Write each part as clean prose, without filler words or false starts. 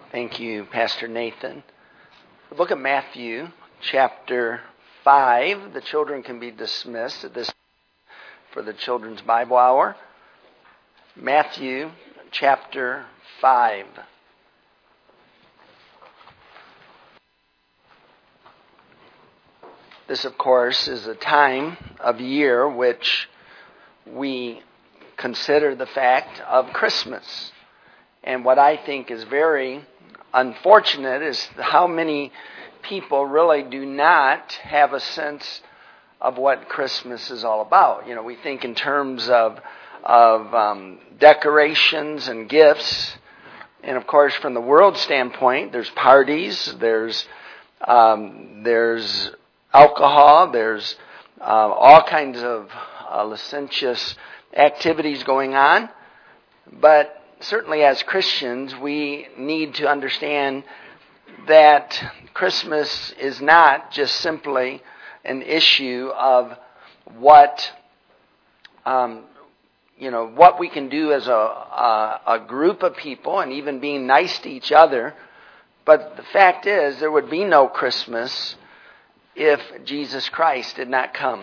Thank you, Pastor Nathan. The book of Matthew, chapter 5. The children can be dismissed at this for the Children's Bible Hour. Matthew, chapter 5. This, of course, is a time of year which we consider the fact of Christmas. And what I think is very unfortunate is how many people really do not have a sense of what Christmas is all about. You know, we think in terms of decorations and gifts. And of course, from the world standpoint, there's parties, there's alcohol, there's all kinds of licentious activities going on. But certainly as Christians, we need to understand that Christmas is not just simply an issue of what we can do as a group of people and even being nice to each other. But the fact is, there would be no Christmas if Jesus Christ did not come.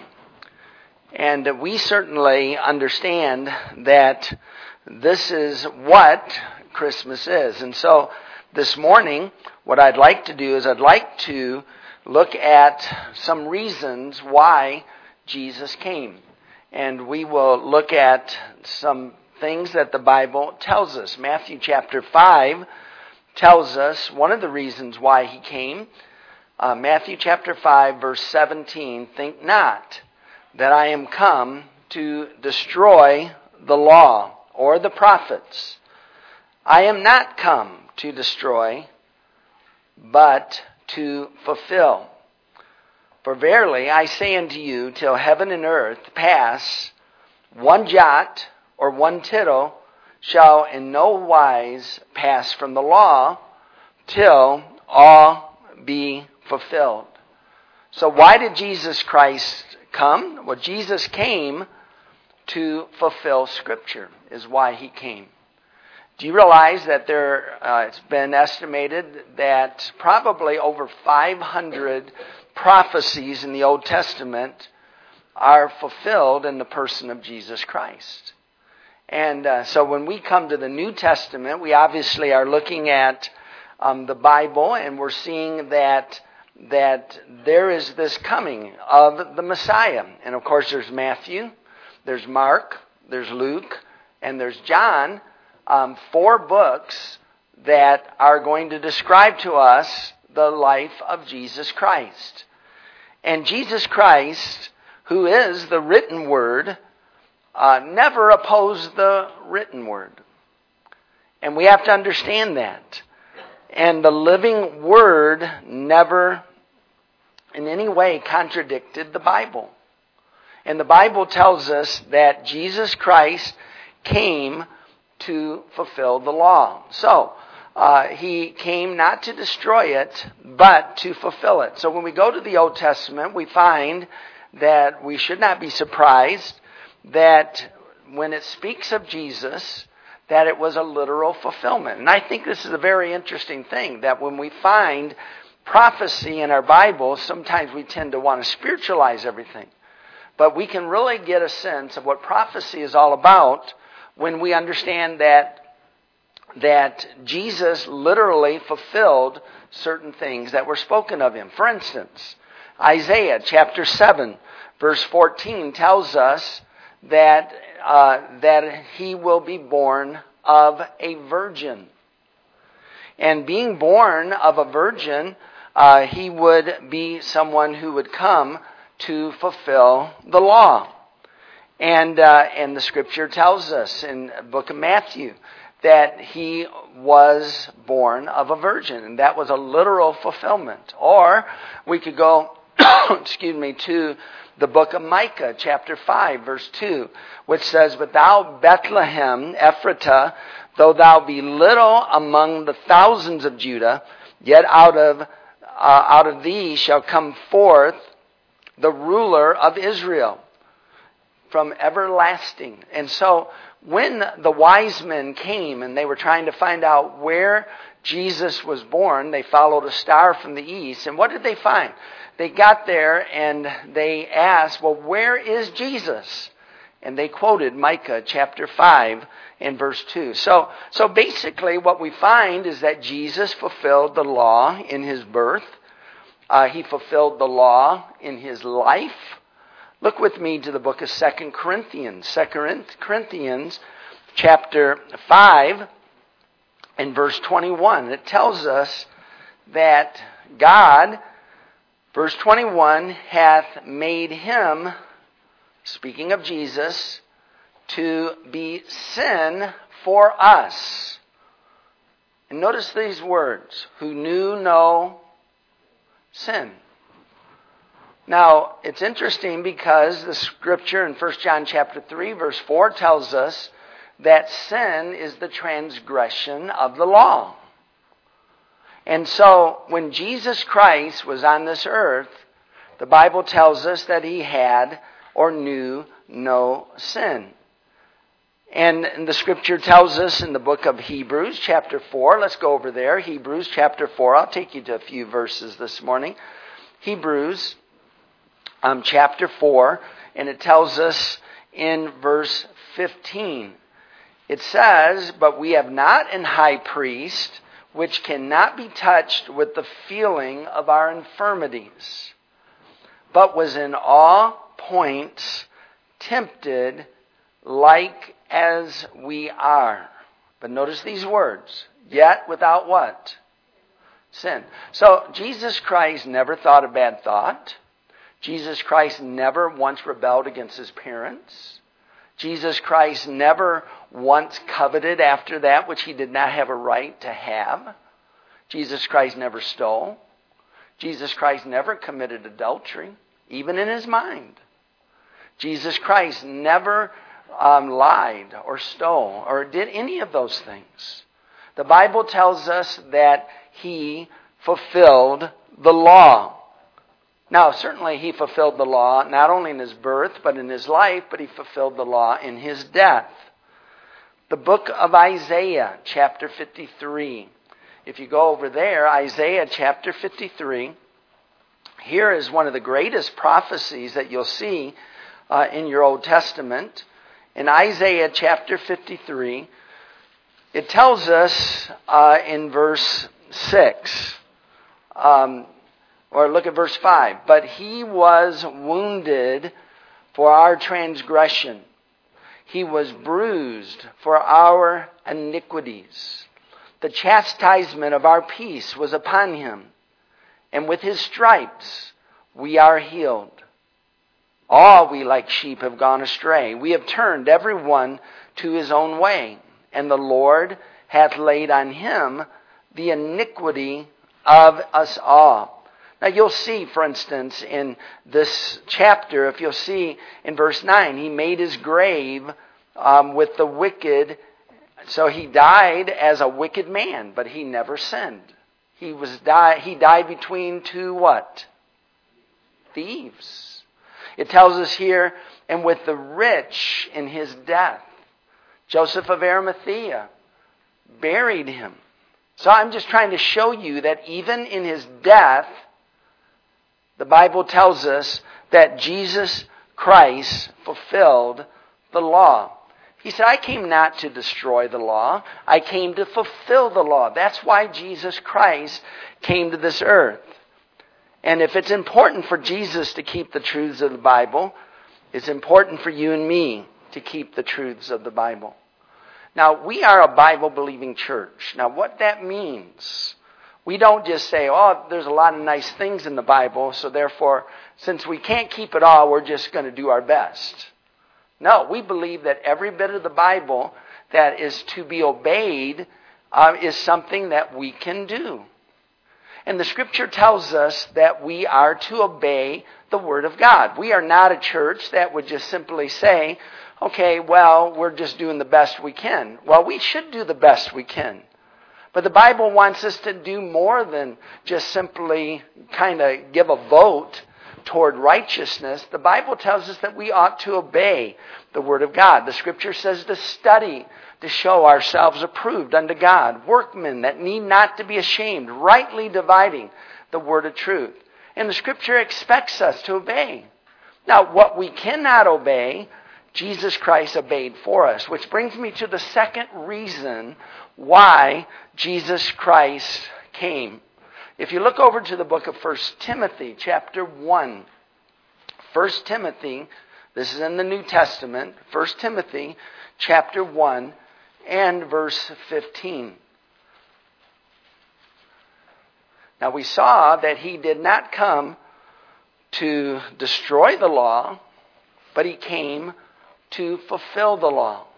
And we certainly understand that this is what Christmas is. And so this morning, what I'd like to do is I'd like to look at some reasons why Jesus came. And we will look at some things that the Bible tells us. Matthew chapter 5 tells us one of the reasons why he came. Matthew chapter 5 verse 17, "Think not that I am come to destroy the law or the prophets. I am not come to destroy, but to fulfill. For verily I say unto you, till heaven and earth pass, one jot or one tittle shall in no wise pass from the law, till all be fulfilled." So why did Jesus Christ come? Well, Jesus came to fulfill Scripture, is why he came. Do you realize that it's been estimated that probably over 500 prophecies in the Old Testament are fulfilled in the person of Jesus Christ? And so when we come to the New Testament, we obviously are looking at the Bible, and we're seeing that there is this coming of the Messiah. And of course there's Matthew, there's Mark, there's Luke, and there's John. 4 books that are going to describe to us the life of Jesus Christ. And Jesus Christ, who is the written word, never opposed the written word. And we have to understand that. And the living word never in any way contradicted the Bible. And the Bible tells us that Jesus Christ came to fulfill the law. So, he came not to destroy it, but to fulfill it. So when we go to the Old Testament, we find that we should not be surprised that when it speaks of Jesus, that it was a literal fulfillment. And I think this is a very interesting thing, that when we find prophecy in our Bible, sometimes we tend to want to spiritualize everything. But we can really get a sense of what prophecy is all about when we understand that Jesus literally fulfilled certain things that were spoken of him. For instance, Isaiah chapter 7 verse 14 tells us that he will be born of a virgin. And being born of a virgin, he would be someone who would come to fulfill the law. And the Scripture tells us in the book of Matthew that he was born of a virgin, and that was a literal fulfillment. Or we could go, to the book of Micah, chapter 5, verse 2, which says, "But thou, Bethlehem, Ephratah, though thou be little among the thousands of Judah, yet out of thee shall come forth the ruler of Israel from everlasting." And so when the wise men came and they were trying to find out where Jesus was born, they followed a star from the east. And what did they find? They got there and they asked, well, where is Jesus? And they quoted Micah chapter 5 and verse 2. So basically what we find is that Jesus fulfilled the law in his birth. He fulfilled the law in his life. Look with me to the book of 2 Corinthians. 2 Corinthians chapter 5 and verse 21. It tells us that God, verse 21, hath made him, speaking of Jesus, to be sin for us. And notice these words, who knew no sin. Now, it's interesting because the scripture in 1 John chapter 3, verse 4 tells us that sin is the transgression of the law. And so, when Jesus Christ was on this earth, the Bible tells us that he had or knew no sin. And the scripture tells us in the book of Hebrews chapter 4, let's go over there, Hebrews chapter 4, I'll take you to a few verses this morning. Hebrews chapter 4, and it tells us in verse 15, it says, but we have not an high priest which cannot be touched with the feeling of our infirmities, but was in all points tempted like as we are. But notice these words, yet without what? Sin. So Jesus Christ never thought a bad thought. Jesus Christ never once rebelled against his parents. Jesus Christ never once coveted after that which he did not have a right to have. Jesus Christ never stole. Jesus Christ never committed adultery, even in his mind. Jesus Christ never lied or stole or did any of those things. The Bible tells us that he fulfilled the law. Now, certainly he fulfilled the law not only in his birth, but in his life, but he fulfilled the law in his death. The book of Isaiah, chapter 53. If you go over there, Isaiah chapter 53, here is one of the greatest prophecies that you'll see in your Old Testament. In Isaiah chapter 53, it tells us in verse 6, or look at verse 5. But he was wounded for our transgression. He was bruised for our iniquities. The chastisement of our peace was upon him. And with his stripes we are healed. All we like sheep have gone astray. We have turned every one to his own way. And the Lord hath laid on him the iniquity of us all. Now you'll see, for instance, in this chapter, if you'll see in verse 9, he made his grave with the wicked. So he died as a wicked man, but he never sinned. He died between two what? Thieves. It tells us here, and with the rich in his death. Joseph of Arimathea buried him. So I'm just trying to show you that even in his death, the Bible tells us that Jesus Christ fulfilled the law. He said, I came not to destroy the law. I came to fulfill the law. That's why Jesus Christ came to this earth. And if it's important for Jesus to keep the truths of the Bible, it's important for you and me to keep the truths of the Bible. Now, we are a Bible-believing church. Now, what that means, we don't just say, oh, there's a lot of nice things in the Bible, so therefore, since we can't keep it all, we're just going to do our best. No, we believe that every bit of the Bible that is to be obeyed is something that we can do. And the Scripture tells us that we are to obey the Word of God. We are not a church that would just simply say, okay, well, we're just doing the best we can. Well, we should do the best we can. But the Bible wants us to do more than just simply kind of give a vote toward righteousness, the Bible tells us that we ought to obey the Word of God. The Scripture says to study, to show ourselves approved unto God, workmen that need not to be ashamed, rightly dividing the word of truth. And the Scripture expects us to obey. Now, what we cannot obey, Jesus Christ obeyed for us, which brings me to the second reason why Jesus Christ came. If you look over to the book of 1 Timothy, chapter 1. 1 Timothy, this is in the New Testament, 1 Timothy, chapter 1, and verse 15. Now we saw that he did not come to destroy the law, but he came to fulfill the law.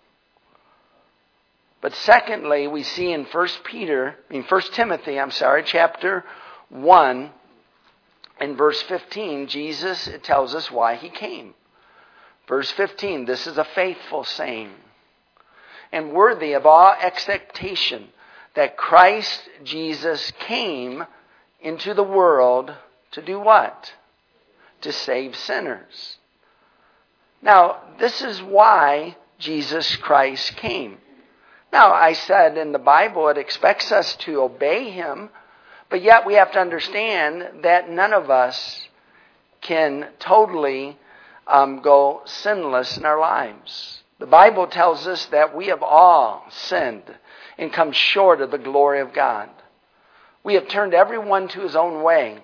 But secondly, we see in 1 Timothy, chapter 1 and verse 15, Jesus, it tells us why he came. Verse 15, this is a faithful saying and worthy of all expectation, that Christ Jesus came into the world to do what? To save sinners. Now, this is why Jesus Christ came. Now, I said in the Bible it expects us to obey him, but yet we have to understand that none of us can totally go sinless in our lives. The Bible tells us that we have all sinned and come short of the glory of God. We have turned everyone to his own way.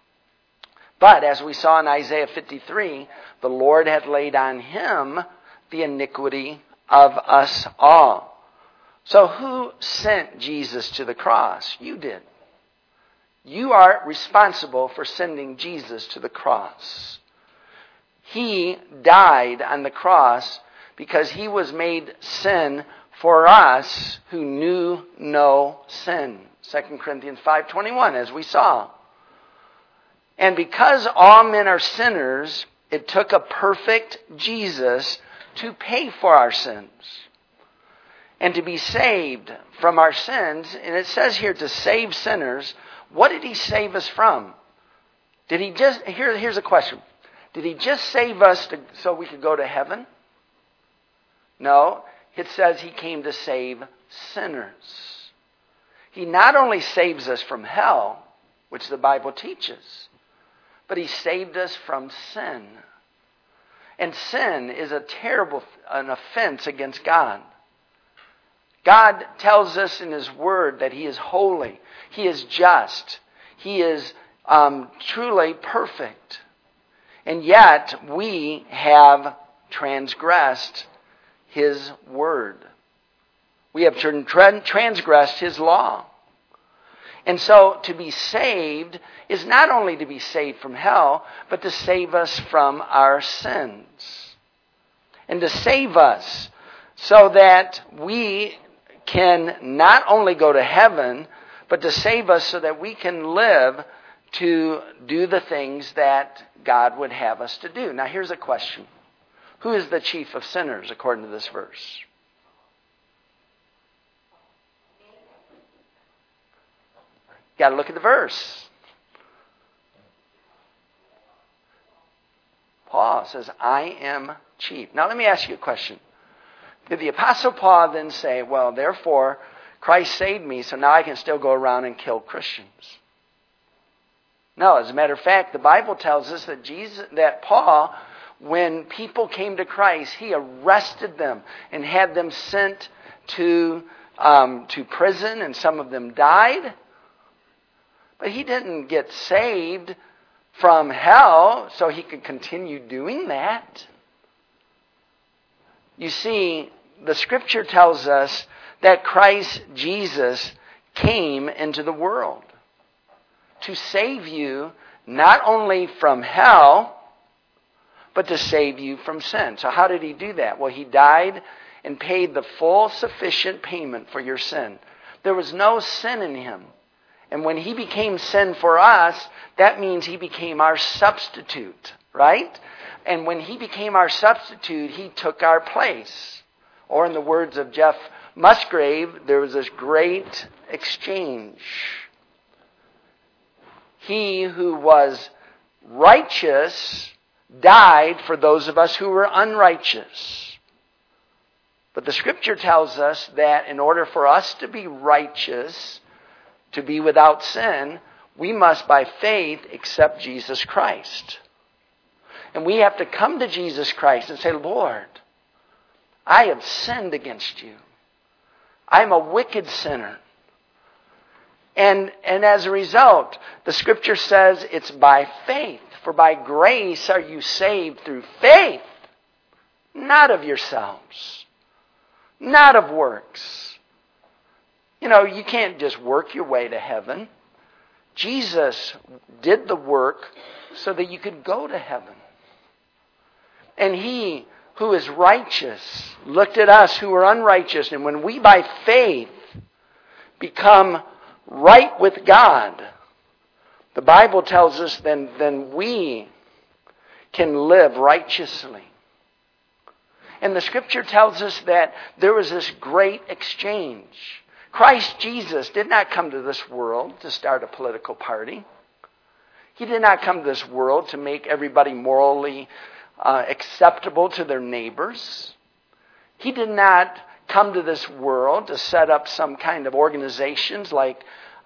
But as we saw in Isaiah 53, the Lord hath laid on him the iniquity of us all. So who sent Jesus to the cross? You did. You are responsible for sending Jesus to the cross. He died on the cross because he was made sin for us who knew no sin. 2 Corinthians 5:21, as we saw. And because all men are sinners, it took a perfect Jesus to pay for our sins and to be saved from our sins. And it says here to save sinners. What did he save us from? Did he just, here's a question. Did he just save us so we could go to heaven? No, it says he came to save sinners. He not only saves us from hell, which the Bible teaches, but he saved us from sin. And sin is an offense against God. God tells us in his word that he is holy. He is just. He is truly perfect. And yet we have transgressed his word. We have transgressed his law. And so to be saved is not only to be saved from hell, but to save us from our sins. And to save us so that we can not only go to heaven, but to save us so that we can live to do the things that God would have us to do. Now here's a question. Who is the chief of sinners according to this verse? You got to look at the verse. Paul says, I am chief. Now let me ask you a question. Did the Apostle Paul then say, well, therefore, Christ saved me, so now I can still go around and kill Christians? No, as a matter of fact, the Bible tells us that Paul, when people came to Christ, he arrested them and had them sent to prison, and some of them died. But he didn't get saved from hell so he could continue doing that. You see, the Scripture tells us that Christ Jesus came into the world to save you not only from hell, but to save you from sin. So how did he do that? Well, he died and paid the full sufficient payment for your sin. There was no sin in him. And when he became sin for us, that means he became our substitute, right? And when he became our substitute, he took our place. Or in the words of Jeff Musgrave, there was this great exchange. He who was righteous died for those of us who were unrighteous. But the Scripture tells us that in order for us to be righteous, to be without sin, we must by faith accept Jesus Christ. And we have to come to Jesus Christ and say, Lord, I have sinned against you. I'm a wicked sinner. And as a result, the Scripture says it's by faith. For by grace are you saved through faith, not of yourselves, not of works. You know, you can't just work your way to heaven. Jesus did the work so that you could go to heaven. And He who is righteous looked at us who are unrighteous. And when we by faith become right with God, the Bible tells us then we can live righteously. And the Scripture tells us that there was this great exchange. Christ Jesus did not come to this world to start a political party. He did not come to this world to make everybody morally acceptable to their neighbors. He did not come to this world to set up some kind of organizations like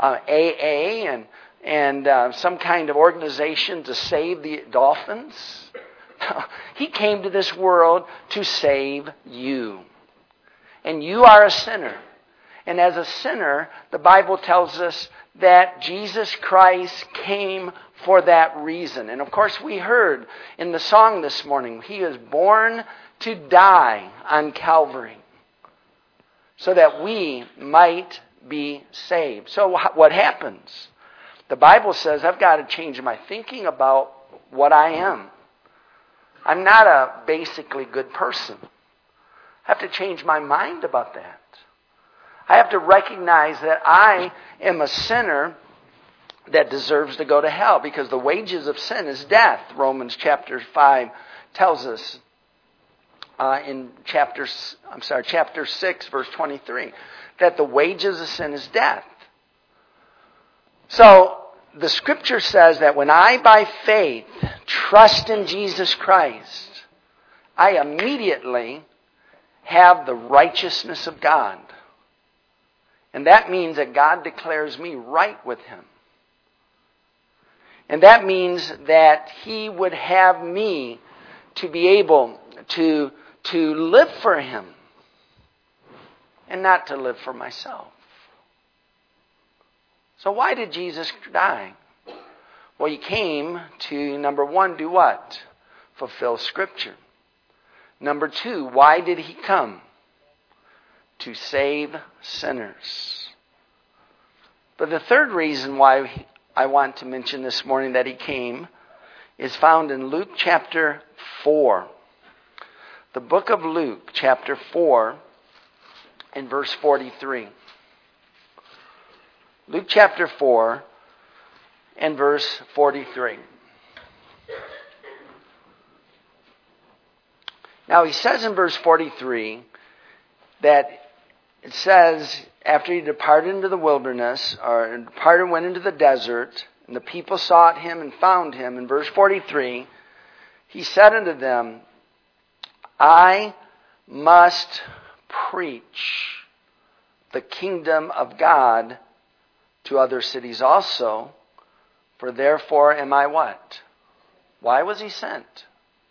AA and some kind of organization to save the dolphins. He came to this world to save you. And you are a sinner. And as a sinner, the Bible tells us that Jesus Christ came for that reason. And of course, we heard in the song this morning, He is born to die on Calvary so that we might be saved. So what happens? The Bible says I've got to change my thinking about what I am. I'm not a basically good person. I have to change my mind about that. I have to recognize that I am a sinner that deserves to go to hell because the wages of sin is death. Romans chapter 5 tells us in chapter 6 verse 23 that the wages of sin is death. So the Scripture says that when I by faith trust in Jesus Christ, I immediately have the righteousness of God. And that means that God declares me right with Him. And that means that He would have me to be able to live for Him and not to live for myself. So why did Jesus die? Well, He came to, number one, do what? Fulfill Scripture. Number two, why did He come? To save sinners. But the third reason why I want to mention this morning that He came is found in Luke chapter 4. The book of Luke chapter 4 and verse 43. Luke chapter 4 and verse 43. Now He says in verse 43 that it says, after He departed into the wilderness, or departed went into the desert, and the people sought Him and found Him, in verse 43, He said unto them, I must preach the kingdom of God to other cities also, for therefore am I what? Why was He sent?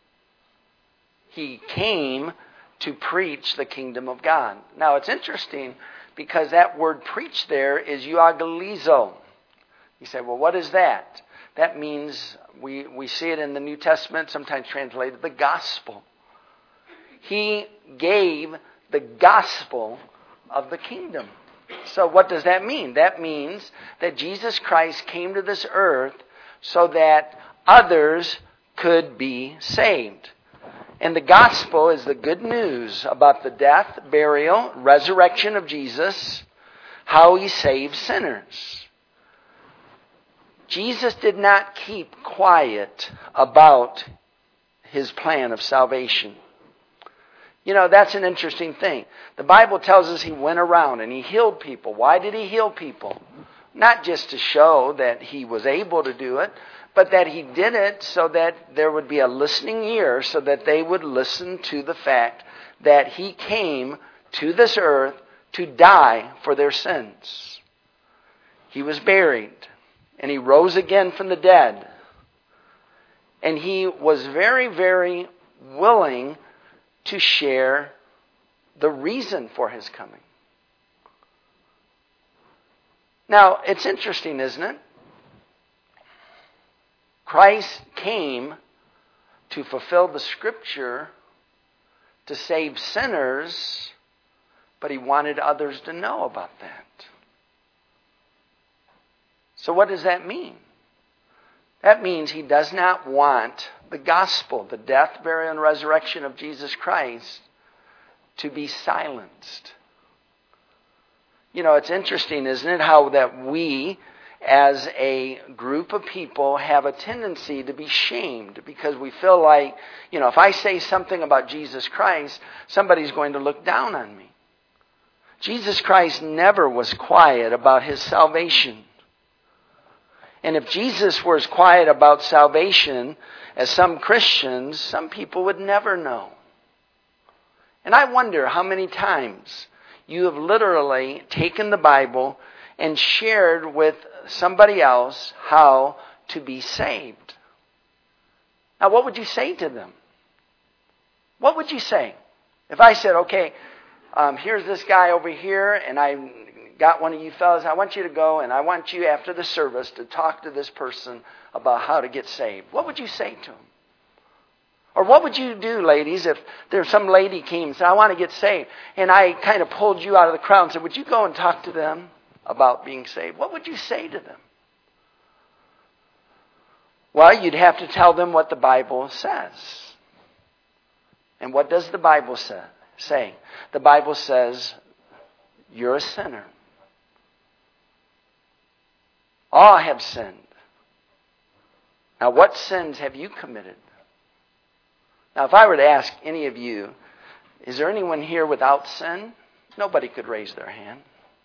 He came to preach the kingdom of God. Now it's interesting because that word preach there is euangelizo. You say, well, what is that? That means, we see it in the New Testament, sometimes translated the gospel. He gave the gospel of the kingdom. So what does that mean? That means that Jesus Christ came to this earth so that others could be saved. And the gospel is the good news about the death, burial, resurrection of Jesus, how He saves sinners. Jesus did not keep quiet about His plan of salvation. You know, that's an interesting thing. The Bible tells us He went around and He healed people. Why did He heal people? Not just to show that He was able to do it, but that he did it so that there would be a listening ear, so that they would listen to the fact that he came to this earth to die for their sins. He was buried, and he rose again from the dead. And he was very, very willing to share the reason for his coming. Now, it's interesting, isn't it? Christ came to fulfill the Scripture to save sinners, but he wanted others to know about that. So what does that mean? That means he does not want the gospel, the death, burial, and resurrection of Jesus Christ, to be silenced. You know, it's interesting, isn't it, how that we, as a group of people, have a tendency to be shamed because we feel like, you know, if I say something about Jesus Christ, somebody's going to look down on me. Jesus Christ never was quiet about his salvation. And if Jesus was quiet about salvation, as some Christians, some people would never know. And I wonder how many times you have literally taken the Bible and shared with somebody else how to be saved. Now, what would you say to them? What would you say? If I said, okay, here's this guy over here, and I got one of you fellas, I want you to go, and I want you after the service to talk to this person about how to get saved. What would you say to him? Or what would you do, ladies, if there's some lady came and said, I want to get saved, and I kind of pulled you out of the crowd and said, would you go and talk to them about being saved? What would you say to them? Well, you'd have to tell them what the Bible says. And what does the Bible say? The Bible says, you're a sinner. All have sinned. Now, what sins have you committed? Now, if I were to ask any of you, is there anyone here without sin? Nobody could raise their hand.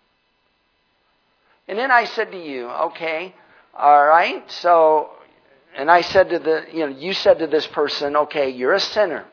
And then I said to you, okay, all right, so, and I said to you said to this person, okay, you're a sinner.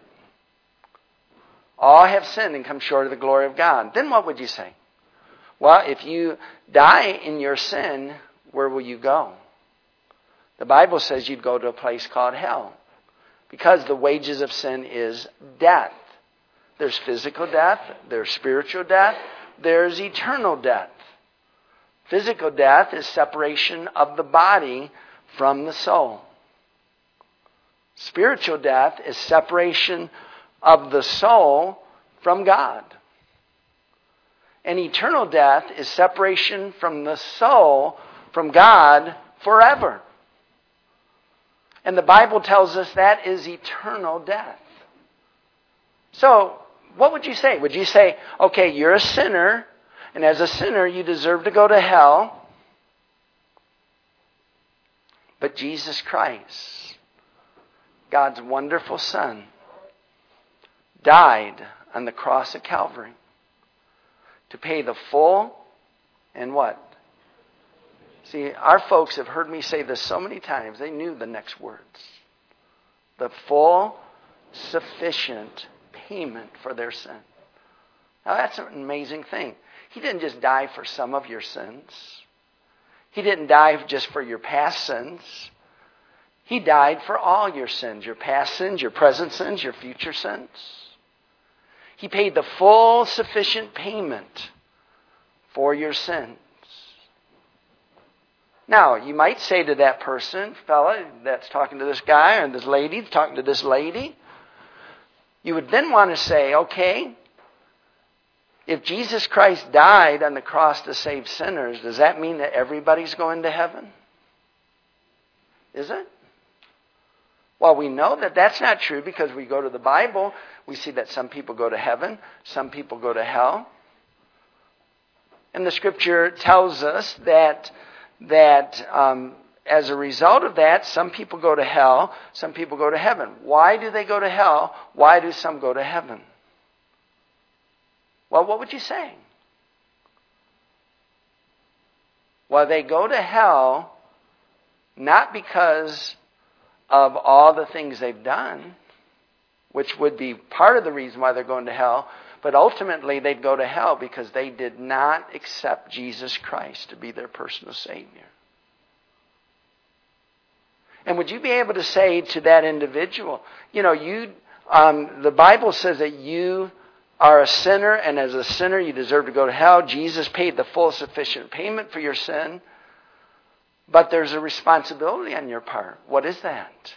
All have sinned and come short of the glory of God. Then what would you say? Well, if you die in your sin, where will you go? The Bible says you'd go to a place called hell. Because the wages of sin is death. There's physical death, there's spiritual death, there's eternal death. Physical death is separation of the body from the soul. Spiritual death is separation of the soul from God. And eternal death is separation from the soul from God forever. And the Bible tells us that is eternal death. So, what would you say? Would you say, okay, you're a sinner, and as a sinner you deserve to go to hell, but Jesus Christ, God's wonderful Son, died on the cross of Calvary to pay the full and what? See, our folks have heard me say this so many times, they knew the next words. The full, sufficient payment for their sin. Now that's an amazing thing. He didn't just die for some of your sins. He didn't die just for your past sins. He died for all your sins, your past sins, your present sins, your future sins. He paid the full, sufficient payment for your sins. Now, you might say to that person, fella that's talking to this guy, or this lady that's talking to this lady, you would then want to say, okay, if Jesus Christ died on the cross to save sinners, does that mean that everybody's going to heaven? Is it? Well, we know that that's not true because we go to the Bible. We see that some people go to heaven, some people go to hell. And the Scripture tells us that as a result of that, some people go to hell, some people go to heaven. Why do they go to hell? Why do some go to heaven? Well, what would you say? Well, they go to hell not because of all the things they've done, which would be part of the reason why they're going to hell, but ultimately they'd go to hell because they did not accept Jesus Christ to be their personal Savior. And would you be able to say to that individual, the Bible says that you are a sinner, and as a sinner you deserve to go to hell. Jesus paid the full sufficient payment for your sin, but there's a responsibility on your part. What is that?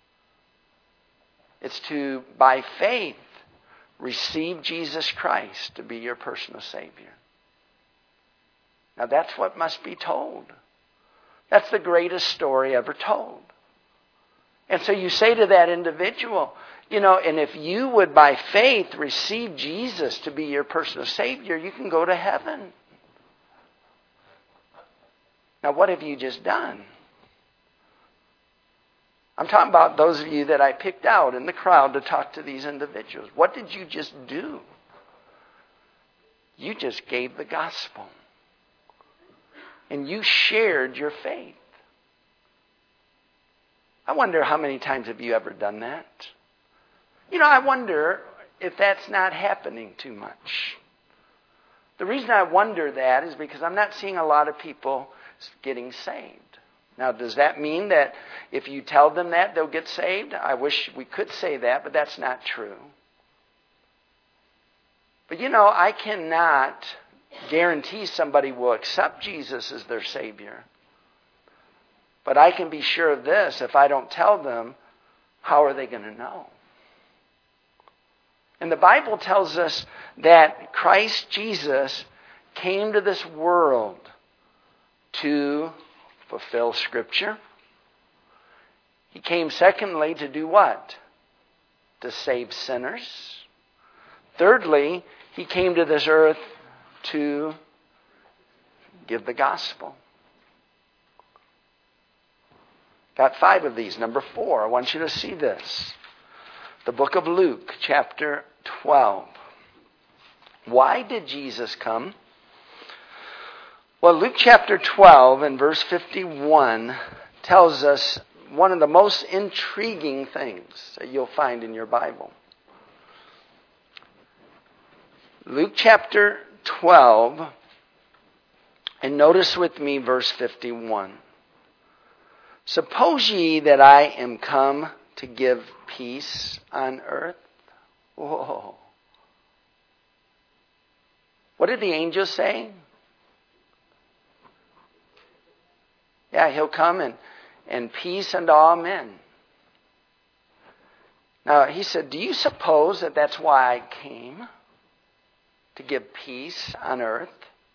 It's to, by faith, receive Jesus Christ to be your personal Savior. Now that's what must be told. That's the greatest story ever told. And so you say to that individual, and if you would by faith receive Jesus to be your personal Savior, you can go to heaven. Now what have you just done? I'm talking about those of you that I picked out in the crowd to talk to these individuals. What did you just do? You just gave the gospel. And you shared your faith. I wonder how many times have you ever done that? I wonder if that's not happening too much. The reason I wonder that is because I'm not seeing a lot of people getting saved. Now, does that mean that if you tell them that, they'll get saved? I wish we could say that, but that's not true. But I cannot guarantee somebody will accept Jesus as their Savior. But I can be sure of this: if I don't tell them, how are they going to know? And the Bible tells us that Christ Jesus came to this world to fulfill Scripture. He came, secondly, to do what? To save sinners. Thirdly, He came to this earth to give the gospel. Got 5 of these. Number 4, I want you to see this. The book of Luke, chapter 12. Why did Jesus come? Well, Luke chapter 12 and verse 51 tells us one of the most intriguing things that you'll find in your Bible. Luke chapter 12, and notice with me verse 51. Suppose ye that I am come to give peace on earth? Whoa. What did the angels say? Yeah, He'll come and peace unto all men. Now, He said, do you suppose that that's why I came? To give peace on earth?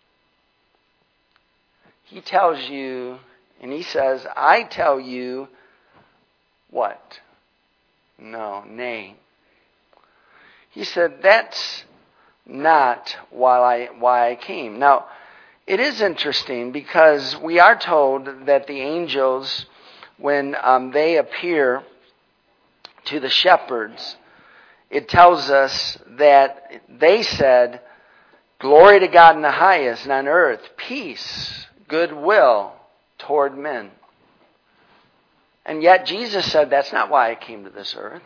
He tells you, and He says, I tell you what? No, nay. He said, that's not why I came. Now, it is interesting because we are told that the angels, when they appear to the shepherds, it tells us that they said, glory to God in the highest, and on earth, peace, goodwill toward men. And yet Jesus said, that's not why I came to this earth.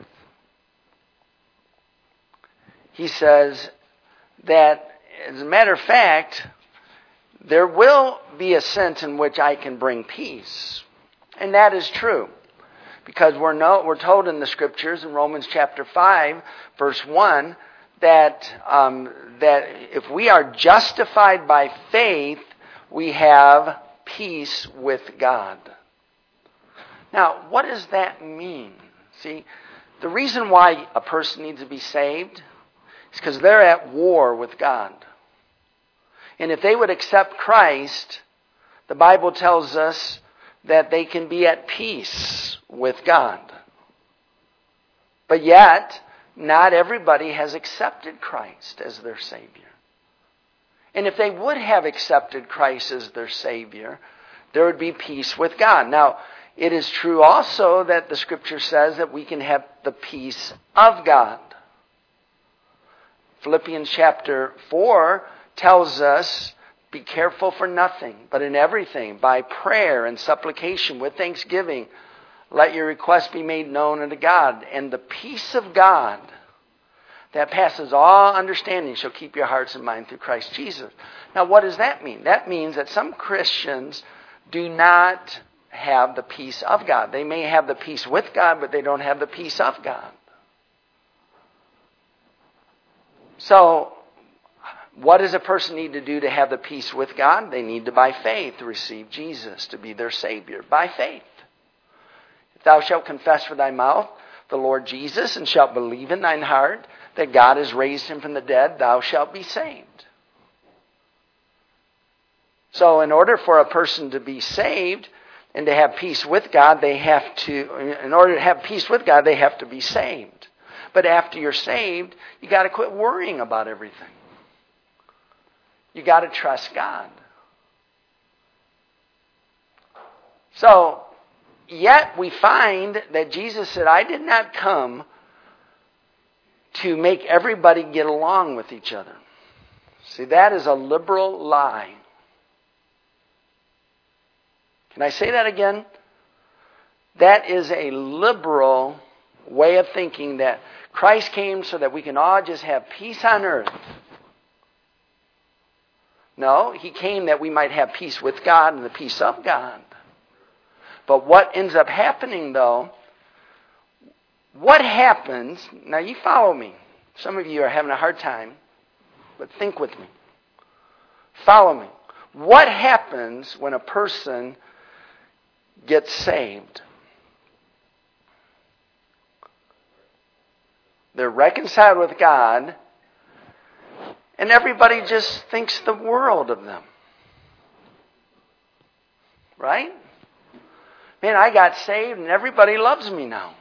He says that, as a matter of fact, there will be a sense in which I can bring peace. And that is true. Because we're told in the Scriptures, in Romans chapter 5, verse 1, that if we are justified by faith, we have peace with God. Now, what does that mean? See, the reason why a person needs to be saved is because they're at war with God. And if they would accept Christ, the Bible tells us that they can be at peace with God. But yet, not everybody has accepted Christ as their Savior. And if they would have accepted Christ as their Savior, there would be peace with God. Now, it is true also that the Scripture says that we can have the peace of God. Philippians chapter 4 tells us Be careful for nothing, but in everything, by prayer and supplication with thanksgiving, let your requests be made known unto God. And the peace of God that passes all understanding shall keep your hearts and minds through Christ Jesus. Now, what does that mean? That means that some Christians do not have the peace of God. They may have the peace with God, but they don't have the peace of God. So, what does a person need to do to have the peace with God? They need to, by faith, receive Jesus to be their Savior. By faith. If thou shalt confess with thy mouth the Lord Jesus, and shalt believe in thine heart that God has raised him from the dead, thou shalt be saved. So in order for a person to be saved and to have peace with God, in order to have peace with God, they have to be saved. But after you're saved, you got to quit worrying about everything. You got to trust God. So, yet we find that Jesus said, I did not come to make everybody get along with each other. See, that is a liberal lie. Can I say that again? That is a liberal way of thinking that Christ came so that we can all just have peace on earth. No, he came that we might have peace with God and the peace of God. But what ends up happening, though, what happens, now you follow me. Some of you are having a hard time, but think with me. Follow me. What happens when a person gets saved? They're reconciled with God, and everybody just thinks the world of them. Right? Man, I got saved and everybody loves me now.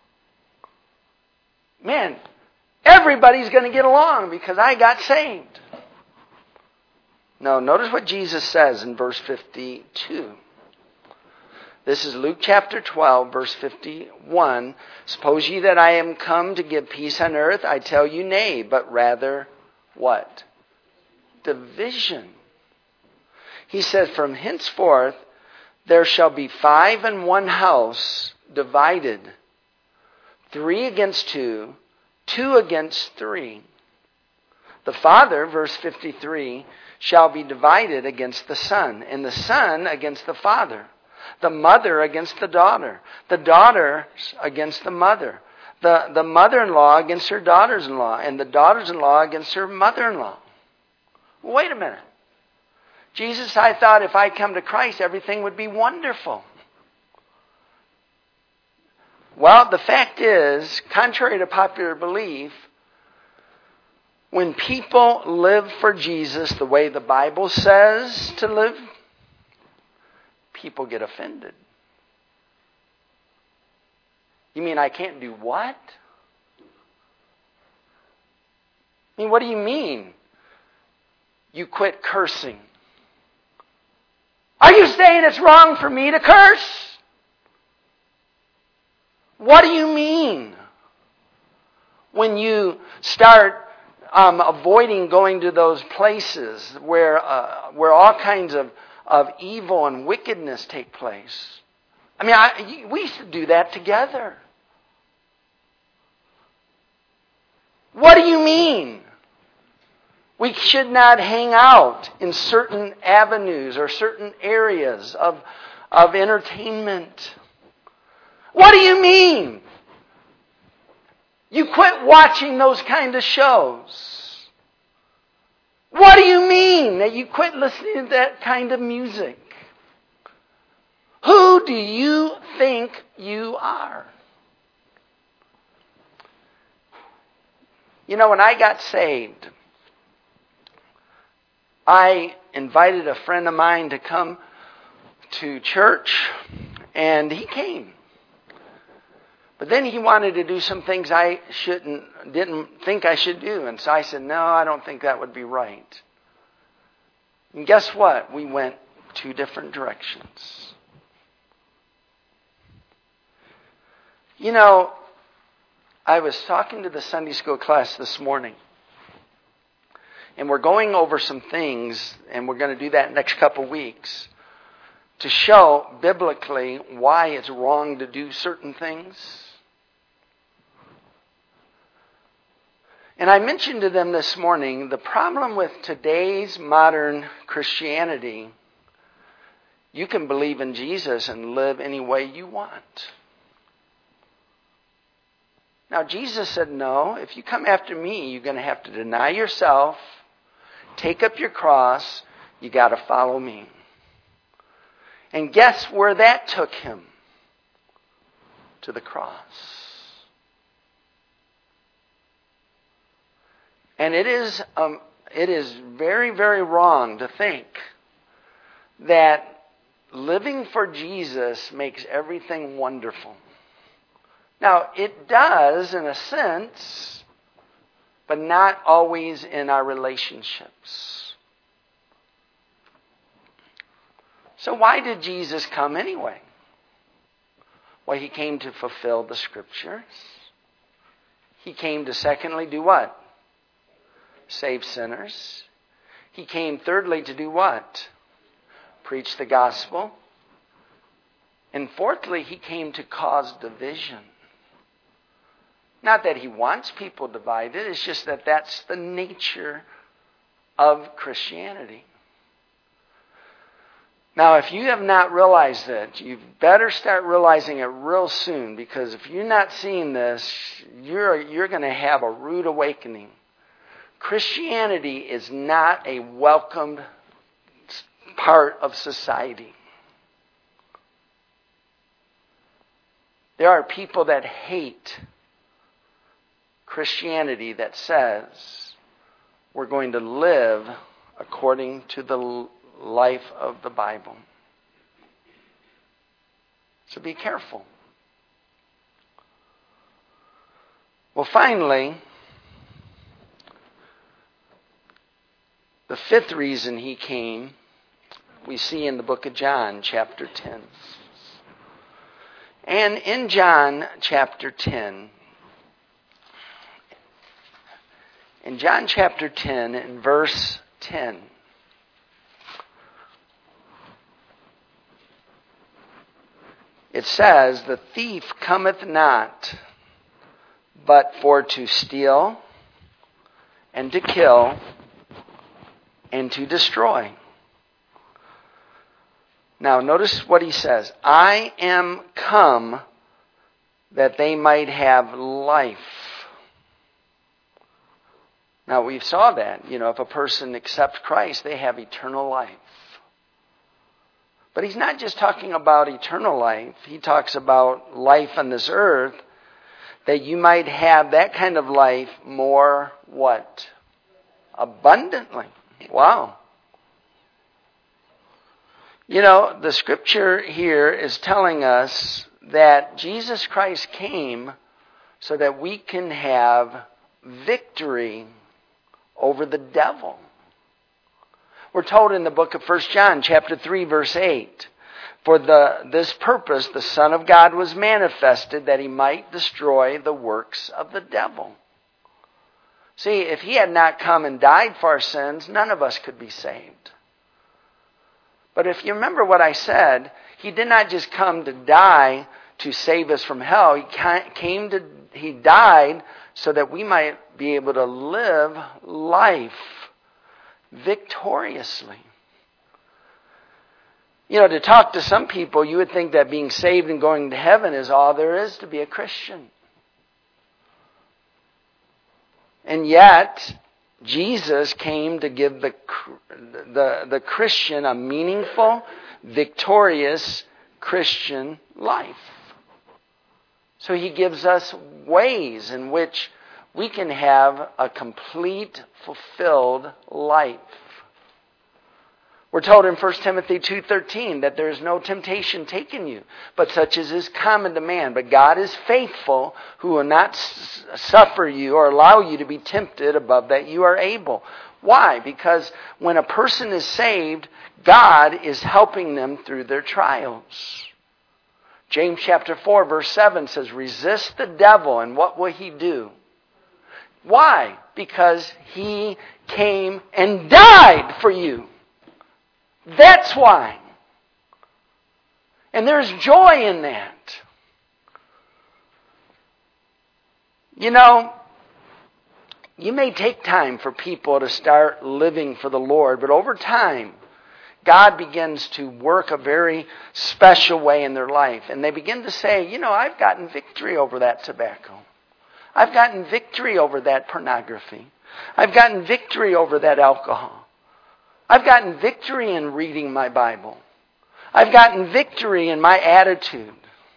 Man, everybody's going to get along because I got saved. No, notice what Jesus says in verse 52. This is Luke chapter 12, verse 51. Suppose ye that I am come to give peace on earth? I tell you nay, but rather what? Division. He says, from henceforth there shall be 5 in one house divided, 3 against 2, 2 against 3. The father, verse 53, shall be divided against the son, and the son against the father. The mother against the daughter against the mother. The mother-in-law against her daughters-in-law, and the daughters-in-law against her mother-in-law. Wait a minute. Jesus, I thought if I come to Christ, everything would be wonderful. Well, the fact is, contrary to popular belief, when people live for Jesus the way the Bible says to live, people get offended. You mean I can't do what? I mean, what do you mean? You quit cursing. Are you saying it's wrong for me to curse? What do you mean? When you start avoiding going to those places where all kinds of evil and wickedness take place. I mean, we used to do that together. What do you mean? We should not hang out in certain avenues or certain areas of entertainment. What do you mean? You quit watching those kind of shows. What do you mean that you quit listening to that kind of music? Who do you think you are? You know, when I got saved, I invited a friend of mine to come to church, and he came. But then he wanted to do some things I didn't think I should do. And so I said, no, I don't think that would be right. And guess what? We went 2 different directions. You know, I was talking to the Sunday school class this morning. And we're going over some things, and we're going to do that next couple weeks, to show biblically why it's wrong to do certain things. And I mentioned to them this morning, the problem with today's modern Christianity, you can believe in Jesus and live any way you want. Now, Jesus said, no, if you come after me, you're going to have to deny yourself, take up your cross, you got to follow me. And guess where that took him? To the cross. And it is very, very wrong to think that living for Jesus makes everything wonderful. Now, it does in a sense, but not always in our relationships. So why did Jesus come anyway? Well, he came to fulfill the Scriptures. He came to secondly do what? Save sinners. He came thirdly to do what? Preach the gospel. And fourthly, he came to cause division. Not that he wants people divided, it's just that that's the nature of Christianity. Now, if you have not realized it, you better start realizing it real soon, because if you're not seeing this, you're going to have a rude awakening. Christianity is not a welcomed part of society. There are people that hate Christianity that says we're going to live according to the life of the Bible. So be careful. Well, finally, the fifth reason he came, we see in the book of John, chapter 10. And in John chapter 10, in John chapter 10, in verse 10, it says, "The thief cometh not, but for to steal, and to kill, and to destroy." Now, notice what he says. "I am come that they might have life." Now, we saw that. If a person accepts Christ, they have eternal life. But he's not just talking about eternal life. He talks about life on this earth, that you might have that kind of life more, what? Abundantly. Wow. The scripture here is telling us that Jesus Christ came so that we can have victory over the devil. We're told in the book of 1 John, chapter 3, verse 8, "For this purpose the Son of God was manifested, that he might destroy the works of the devil." See, if he had not come and died for our sins, none of us could be saved. But if you remember what I said, he did not just come to die to save us from hell. He died so that we might be able to live life victoriously. To talk to some people, you would think that being saved and going to heaven is all there is to be a Christian. And yet, Jesus came to give the Christian a meaningful, victorious Christian life. So he gives us ways in which we can have a complete, fulfilled life. We're told in 1 Timothy 2:13 that there is no temptation taken you, but such as is common to man. But God is faithful, who will not suffer you or allow you to be tempted above that you are able. Why? Because when a person is saved, God is helping them through their trials. James chapter 4, verse 7 says, "Resist the devil, and what will he do?" Why? Because he came and died for you. That's why. And there's joy in that. You know, you may take time for people to start living for the Lord, but over time, God begins to work a very special way in their life. And they begin to say, you know, I've gotten victory over that tobacco. I've gotten victory over that pornography. I've gotten victory over that alcohol. I've gotten victory in reading my Bible. I've gotten victory in my attitude.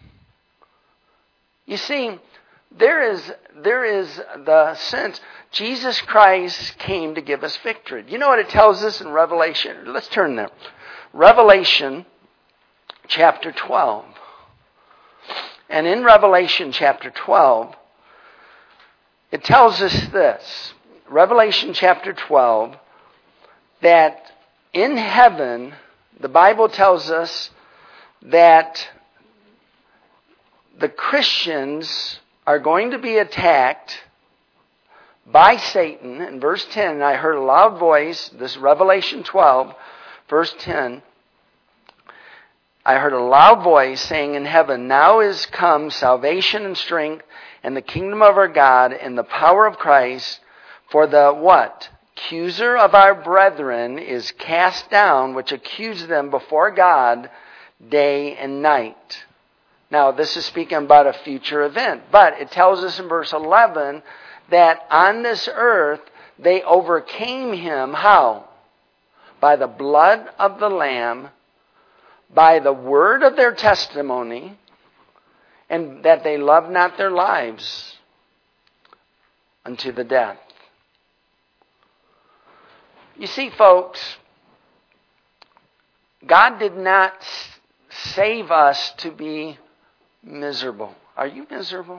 You see, there is the sense Jesus Christ came to give us victory. You know what it tells us in Revelation? Let's turn there. Revelation chapter 12. And in Revelation chapter 12, it tells us this. Revelation chapter 12, that in heaven, the Bible tells us that the Christians are going to be attacked by Satan. In verse 10, I heard a loud voice, this Revelation 12, verse 10, I heard a loud voice saying in heaven, now is come salvation and strength and the kingdom of our God and the power of Christ, for the what? Accuser of our brethren is cast down, which accuse them before God day and night. Now, this is speaking about a future event, but it tells us in verse 11 that on this earth they overcame him. How? By the blood of the Lamb, by the word of their testimony, and that they loved not their lives unto the death. You see, folks, God did not save us to be miserable. Are you miserable?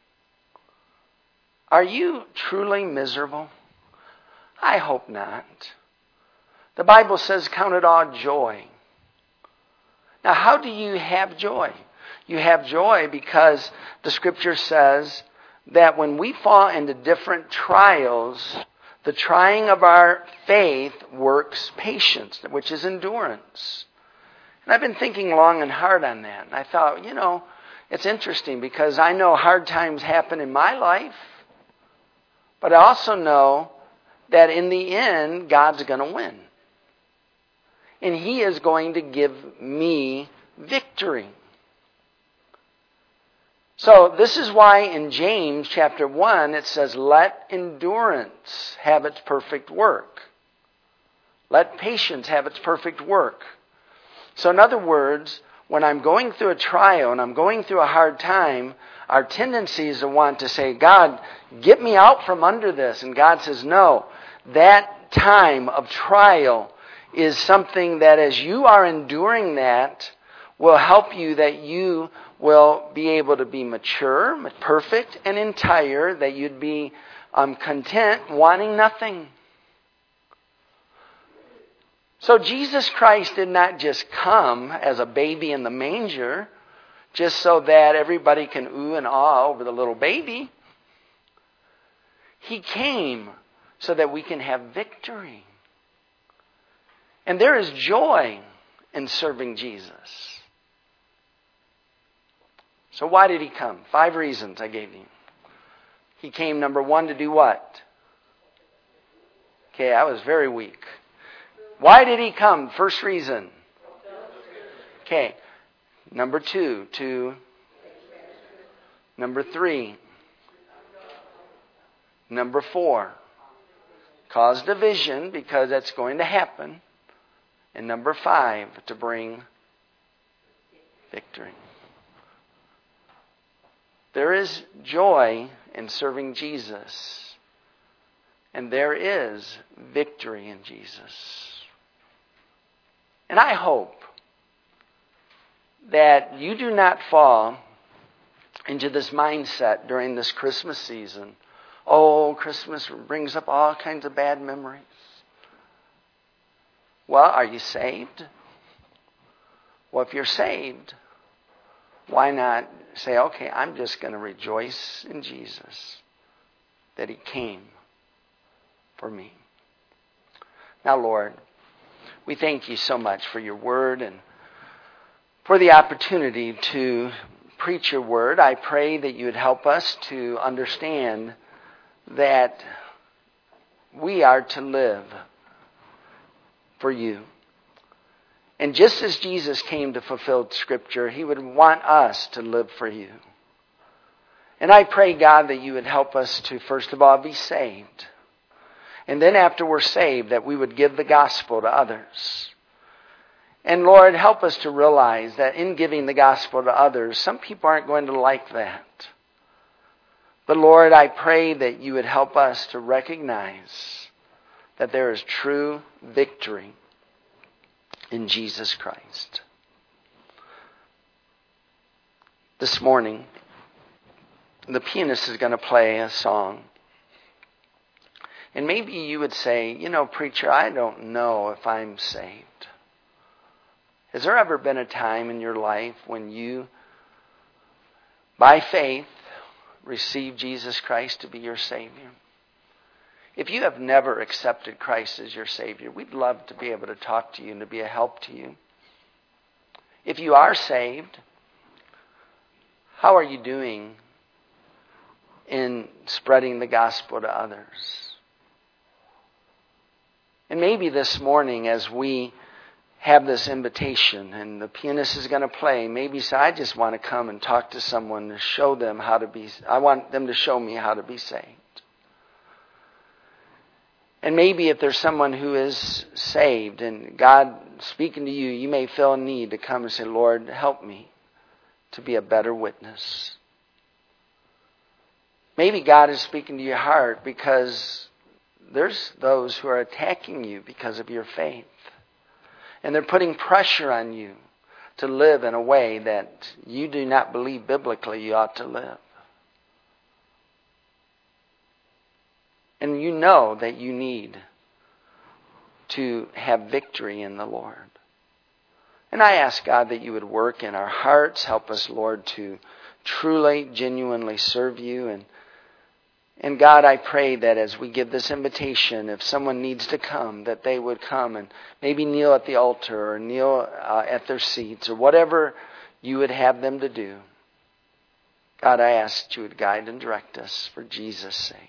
Are you truly miserable? I hope not. The Bible says, count it all joy. Now, how do you have joy? You have joy because the Scripture says that when we fall into different trials, the trying of our faith works patience, which is endurance. And I've been thinking long and hard on that. And I thought, you know, it's interesting because I know hard times happen in my life, but I also know that in the end, God's going to win. And He is going to give me victory. So this is why in James chapter 1 it says, let endurance have its perfect work. Let patience have its perfect work. So in other words, when I'm going through a trial and I'm going through a hard time, our tendency is to want to say, God, get me out from under this. And God says, no, that time of trial is something that as you are enduring that will help you, that you will be able to be mature, perfect, and entire, that you'd be content, wanting nothing. So Jesus Christ did not just come as a baby in the manger just so that everybody can ooh and ah over the little baby. He came so that we can have victory. And there is joy in serving Jesus. So why did He come? 5 reasons I gave you. He came, number 1, to do what? Okay, I was very weak. Why did He come? First reason. Okay. Number 2, number 3. Number 4, cause division, because that's going to happen. And number 5, to bring victory. There is joy in serving Jesus. And there is victory in Jesus. And I hope that you do not fall into this mindset during this Christmas season. Oh, Christmas brings up all kinds of bad memories. Well, are you saved? Well, if you're saved, why not say, okay, I'm just going to rejoice in Jesus that He came for me. Now, Lord, we thank you so much for your word and for the opportunity to preach your word. I pray that you would help us to understand that we are to live for you. And just as Jesus came to fulfill Scripture, he would want us to live for you. And I pray, God, that you would help us to, first of all, be saved. And then after we're saved, that we would give the gospel to others. And Lord, help us to realize that in giving the gospel to others, some people aren't going to like that. But Lord, I pray that you would help us to recognize that there is true victory in Jesus Christ. This morning, the pianist is going to play a song. And maybe you would say, preacher, I don't know if I'm saved. Has there ever been a time in your life when you, by faith, received Jesus Christ to be your Savior? If you have never accepted Christ as your Savior, we'd love to be able to talk to you and to be a help to you. If you are saved, how are you doing in spreading the gospel to others? And maybe this morning as we have this invitation and the pianist is going to play, maybe say, I just want to come and talk to someone to show them how to be, I want them to show me how to be saved. And maybe if there's someone who is saved and God speaking to you, you may feel a need to come and say, Lord, help me to be a better witness. Maybe God is speaking to your heart because there's those who are attacking you because of your faith. And they're putting pressure on you to live in a way that you do not believe biblically you ought to live. And you know that you need to have victory in the Lord. And I ask God that you would work in our hearts. Help us, Lord, to truly, genuinely serve you. And God, I pray that as we give this invitation, if someone needs to come, that they would come and maybe kneel at the altar or kneel at their seats or whatever you would have them to do. God, I ask that you would guide and direct us for Jesus' sake.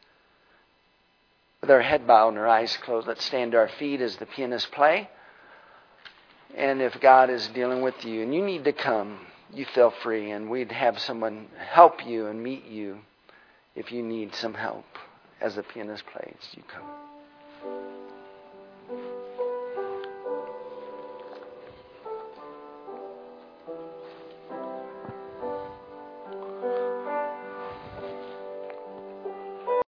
With our head bowed and our eyes closed, let's stand to our feet as the pianists play. And if God is dealing with you and you need to come, you feel free, and we'd have someone help you and meet you if you need some help as the pianist plays. You come.